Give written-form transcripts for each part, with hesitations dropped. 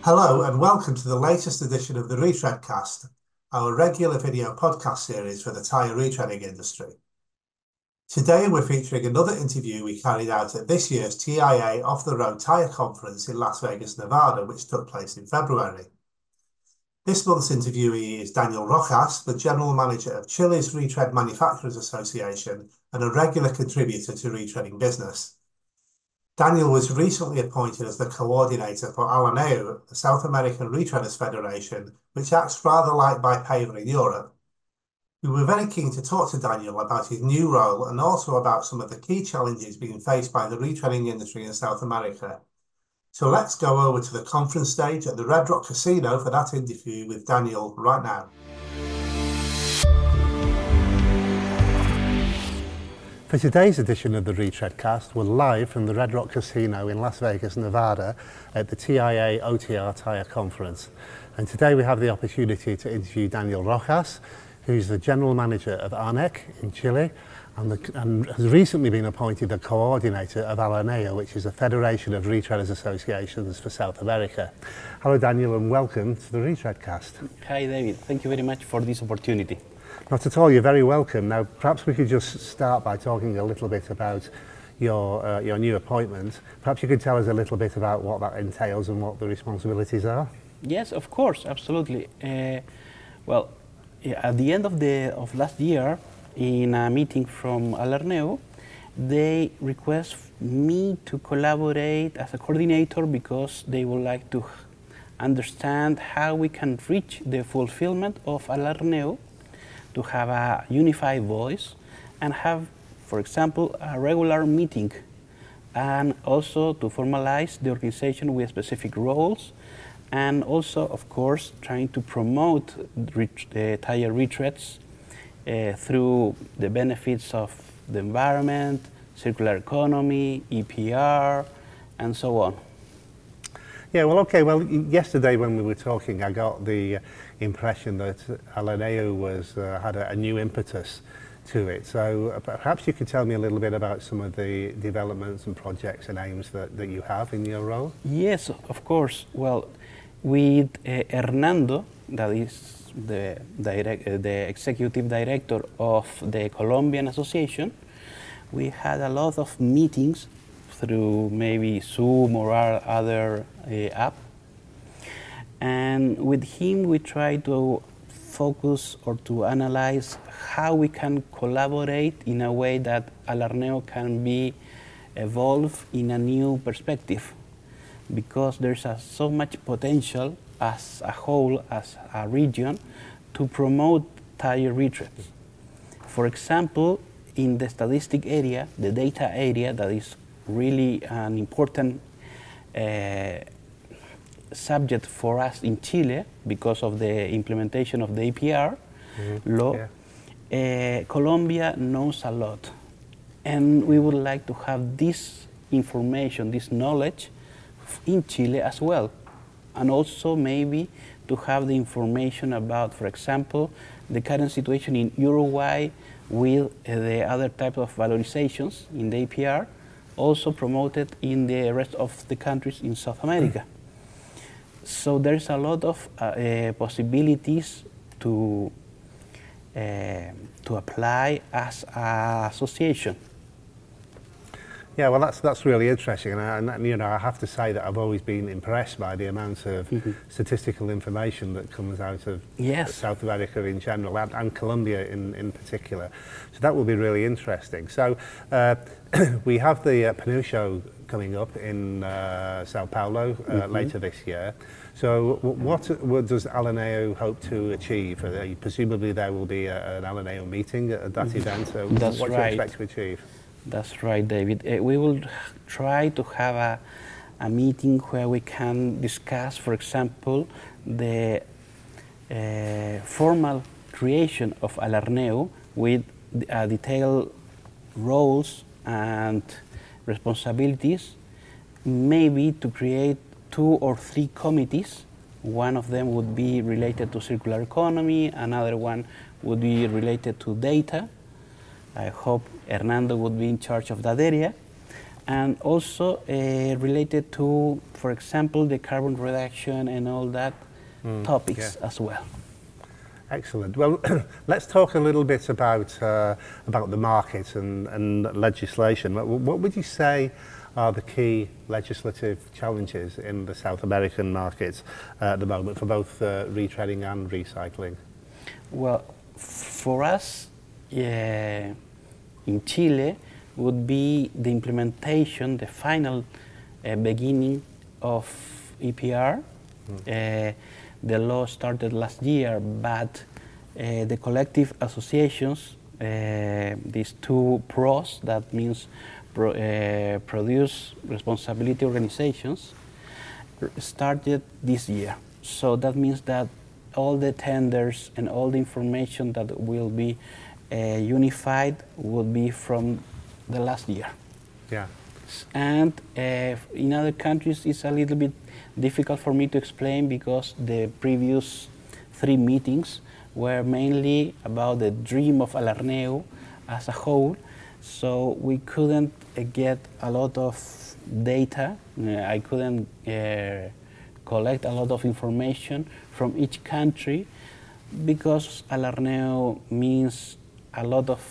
Hello and welcome to the latest edition of the Retreadcast, our regular video podcast series for the tyre retreading industry. Today we're featuring another interview we carried out at this year's TIA Off the Road Tyre Conference in Las Vegas, Nevada, which took place in February. This month's interviewee is Daniel Rojas, the General Manager of Chile's Retread Manufacturers Association and a regular contributor to Retreading Business. Daniel was recently appointed as the coordinator for Alaneo, the South American Retreaders Federation, which acts rather like BiPAVA in Europe. We were very keen to talk to Daniel about his new role and also about some of the key challenges being faced by the retreading industry in South America. So let's go over to the conference stage at the Red Rock Casino for that interview with Daniel right now. For today's edition of the Retreadcast, we're live from the Red Rock Casino in Las Vegas, Nevada at the TIA OTR Tyre Conference. And today we have the opportunity to interview Daniel Rojas, who's the General Manager of ARNEC in Chile and has recently been appointed the coordinator of Alaneo, which is a federation of retreaders associations for South America. Hello Daniel and welcome to the Retreadcast. Hi David, thank you very much for this opportunity. Not at all, you're very welcome. Now, perhaps we could just start by talking a little bit about your new appointment. Perhaps you could tell us a little bit about what that entails and what the responsibilities are. Yes, of course, absolutely. At the end of last year, in a meeting from Alaneo, they request me to collaborate as a coordinator because they would like to understand how we can reach the fulfillment of Alaneo, to have a unified voice and have, for example, a regular meeting, and also to formalize the organization with specific roles, and also, of course, trying to promote the tyre retreads through the benefits of the environment, circular economy, EPR, and so on. Yeah, well, okay. Well, yesterday when we were talking, I got the impression that Alaneo had a new impetus to it. So perhaps you could tell me a little bit about some of the developments and projects and aims that you have in your role? Yes, of course. Well, with Hernando, that is the executive director of the Colombian Association, we had a lot of meetings through maybe Zoom or other app. And with him, we try to focus or to analyze how we can collaborate in a way that Alaneo can be evolved in a new perspective, because there's so much potential as a whole, as a region, to promote tyre retreads. For example, in the statistic area, the data area, that is really an important subject for us in Chile because of the implementation of the EPR law. Yeah. Colombia knows a lot, and we would like to have this information, this knowledge in Chile as well, and also maybe to have the information about, for example, the current situation in Uruguay with the other type of valorizations in the EPR, also promoted in the rest of the countries in South America. So there's a lot of possibilities to apply as an association. Yeah, well, that's really interesting, and you know, I have to say that I've always been impressed by the amount of statistical information that comes out of South America in general and Colombia in particular. So that will be really interesting. So we have the PNU show coming up in Sao Paulo later this year. So what does Alaneo hope to achieve? Presumably there will be an Alaneo meeting at that event. So what do you expect to achieve? That's right, David. We will try to have a meeting where we can discuss, for example, the formal creation of Alaneo with detailed roles and responsibilities, maybe to create 2 or 3 committees. One of them would be related to circular economy, another one would be related to data. I hope Hernando would be in charge of that area. and also related to, for example, the carbon reduction and all that topics as well. Excellent. Well, let's talk a little bit about the market and legislation. What would you say are the key legislative challenges in the South American markets at the moment for both retreading and recycling? Well, for us in Chile would be the implementation, the final beginning of EPR. The law started last year, but the collective associations, these two PROs, that means Produce Responsibility Organizations, started this year. So that means that all the tenders and all the information that will be unified will be from the last year. Yeah. And in other countries, it's a little bit difficult for me to explain because the previous 3 meetings were mainly about the dream of Alarneo as a whole. So we couldn't get a lot of data. I couldn't collect a lot of information from each country because Alarneo means a lot of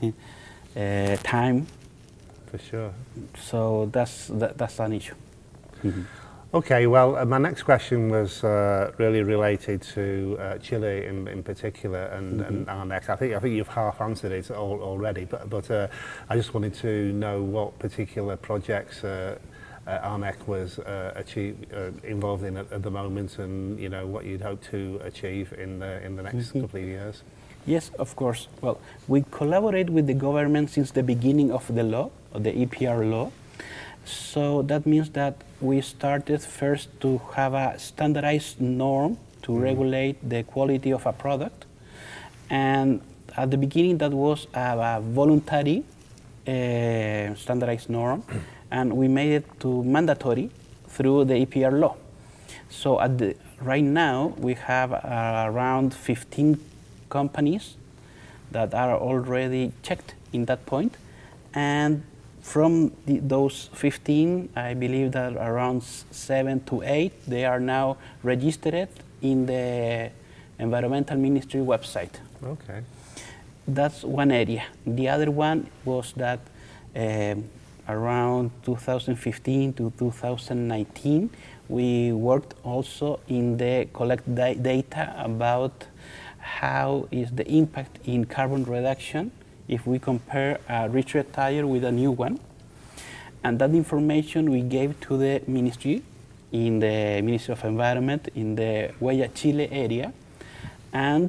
time. For sure. So that's an issue. Okay, well, my next question was really related to Chile in particular and ARNEC. I think you've half answered it already, but I just wanted to know what particular projects ARNEC was involved in at the moment, and what you'd hope to achieve in the next couple of years. Yes, of course. Well, we collaborate with the government since the beginning of the law, of the EPR law. So that means that we started first to have a standardized norm to regulate the quality of a product. And at the beginning that was a voluntary standardized norm, and we made it to mandatory through the EPR law. So right now we have around 15 companies that are already checked in that point, and from those 15, I believe that around 7 to 8, they are now registered in the Environmental Ministry website. Okay. That's one area. The other one was that around 2015 to 2019, we worked also in the collect data about how is the impact in carbon reduction if we compare a retread tire with a new one. And that information we gave to the ministry, in the Ministry of Environment, in the Huella Chile area, and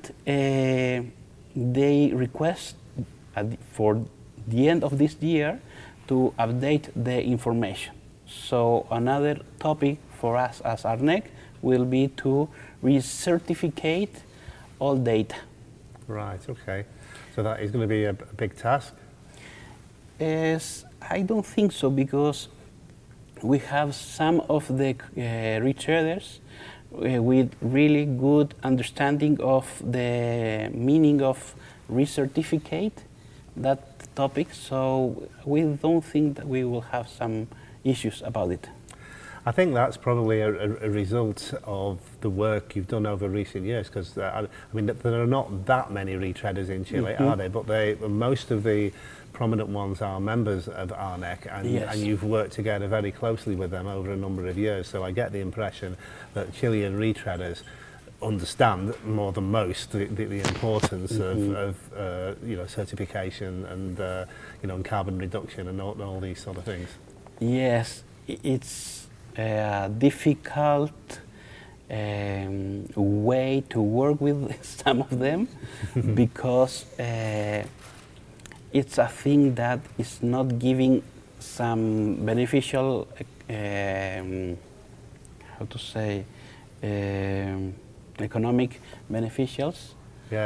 they request for the end of this year to update the information. So another topic for us as ARNEC will be to recertificate all data. Right, okay. So that is going to be a big task? Yes, I don't think so, because we have some of the retreaders with really good understanding of the meaning of recertificate that topic, so we don't think that we will have some issues about it. I think that's probably a result of the work you've done over recent years, because I mean there are not that many retreaders in Chile, are they? But most of the prominent ones are members of ARNEC, and you've worked together very closely with them over a number of years. So I get the impression that Chilean retreaders understand more than most the importance of certification and and carbon reduction and all these sort of things. Yes, it's a difficult way to work with some of them because it's a thing that is not giving some beneficial, economic beneficials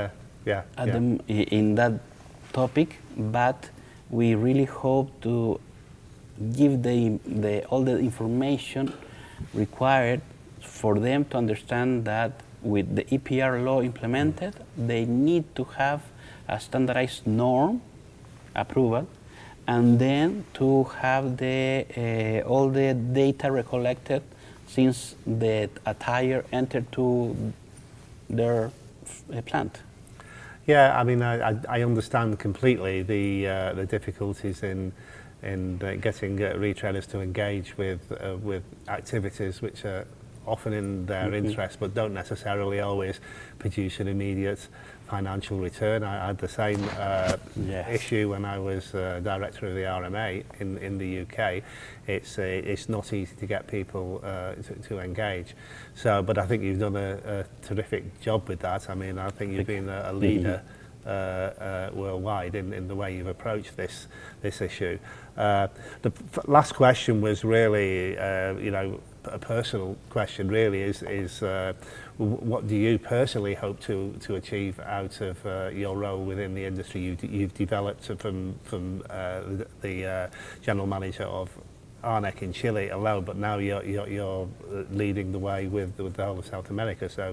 in that topic, but we really hope to give all the information required for them to understand that with the EPR law implemented, they need to have a standardized norm approval, and then to have the all the data recollected since the attire entered to their plant. Yeah, I mean, I understand completely the difficulties in getting retreaders to engage with activities which are often in their interest but don't necessarily always produce an immediate financial return. I had the same issue when I was director of the RMA in the UK. It's not easy to get people to engage. So, but I think you've done a terrific job with that. I mean, I think you've been a leader worldwide in the way you've approached this issue. The last question was really, a personal question. Really, is what do you personally hope to achieve out of your role within the industry? You've developed from the general manager of Arnec in Chile alone, but now you're leading the way with the whole of South America. So,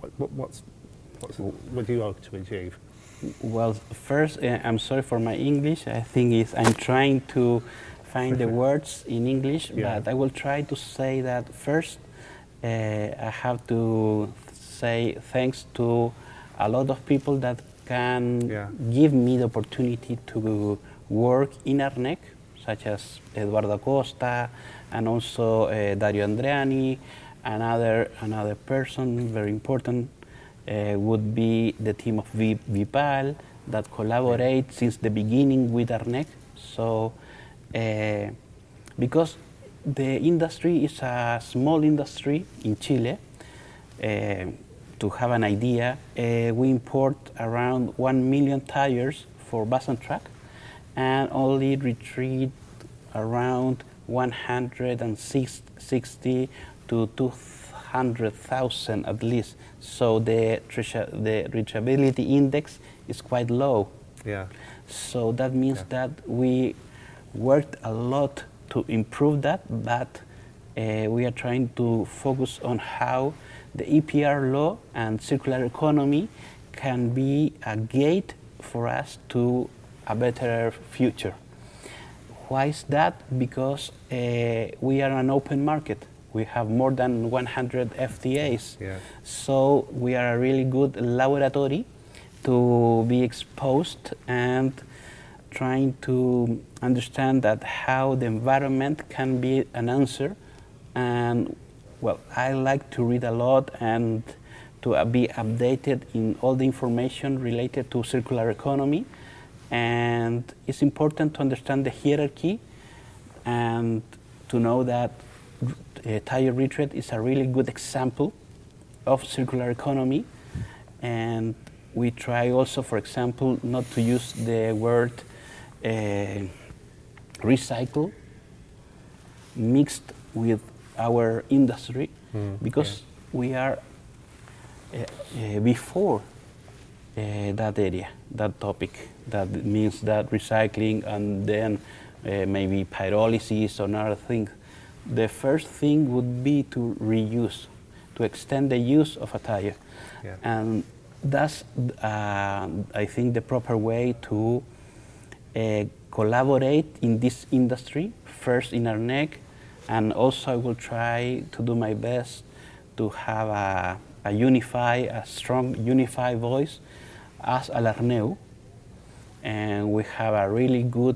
what do you hope to achieve? Well, first, I'm sorry for my English. I think I'm trying to find the words in English, but I will try to say that first. I have to say thanks to a lot of people that can give me the opportunity to work in Arnec, such as Eduardo Costa and also Dario Andreani. Another person very important would be the team of Vipal that collaborate since the beginning with Arnec. So, because the industry is a small industry in Chile, to have an idea, we import around 1 million tires for bus and truck, and only retrieve around 160 to 200,000 at least. So the reachability index is quite low. Yeah. So that means that we worked a lot to improve that, but we are trying to focus on how the EPR law and circular economy can be a gate for us to a better future. Why is that? Because we are an open market. We have more than 100 FTAs. Yeah. So we are a really good laboratory to be exposed and trying to understand that how the environment can be an answer. And well, I like to read a lot and to be updated in all the information related to circular economy. And it's important to understand the hierarchy and to know that tire retread is a really good example of circular economy. And we try also, for example, not to use the word recycle mixed with our industry, because we are before that area, that topic. That means that recycling and then maybe pyrolysis or other things. The first thing would be to reuse, to extend the use of a tire. Yeah. And that's, I think, the proper way to collaborate in this industry, first in Arnec, and also I will try to do my best to have a strong unified voice as Alarneu, and we have a really good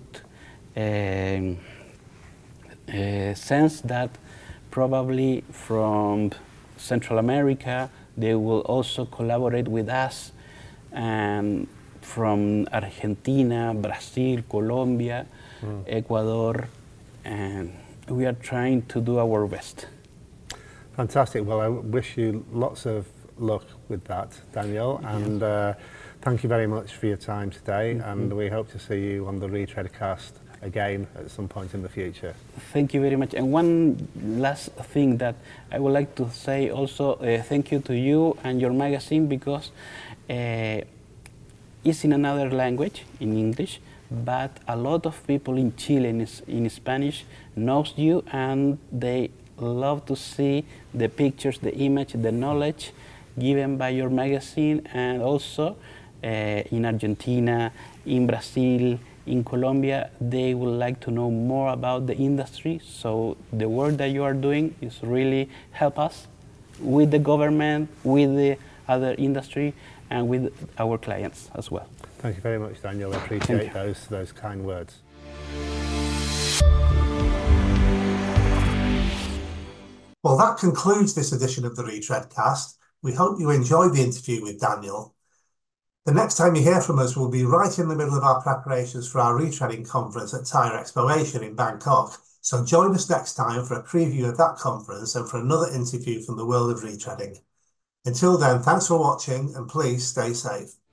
sense that probably from Central America they will also collaborate with us, and from Argentina, Brazil, Colombia, Ecuador, and we are trying to do our best. Fantastic. Well, I wish you lots of luck with that, Daniel, and thank you very much for your time today, and we hope to see you on the Retreadcast again at some point in the future. Thank you very much. And one last thing that I would like to say also, thank you to you and your magazine, because it's in another language, in English, but a lot of people in Chile in Spanish knows you, and they love to see the pictures, the image, the knowledge given by your magazine, and also in Argentina, in Brazil, in Colombia, they would like to know more about the industry. So the work that you are doing is really help us with the government, with the other industry, and with our clients as well. Thank you very much, Daniel. I appreciate those kind words. Well, that concludes this edition of the Retread Cast. We hope you enjoyed the interview with Daniel. The next time you hear from us will be right in the middle of our preparations for our retreading conference at Tire Expo Asia in Bangkok. So join us next time for a preview of that conference and for another interview from the world of retreading. Until then, thanks for watching and please stay safe.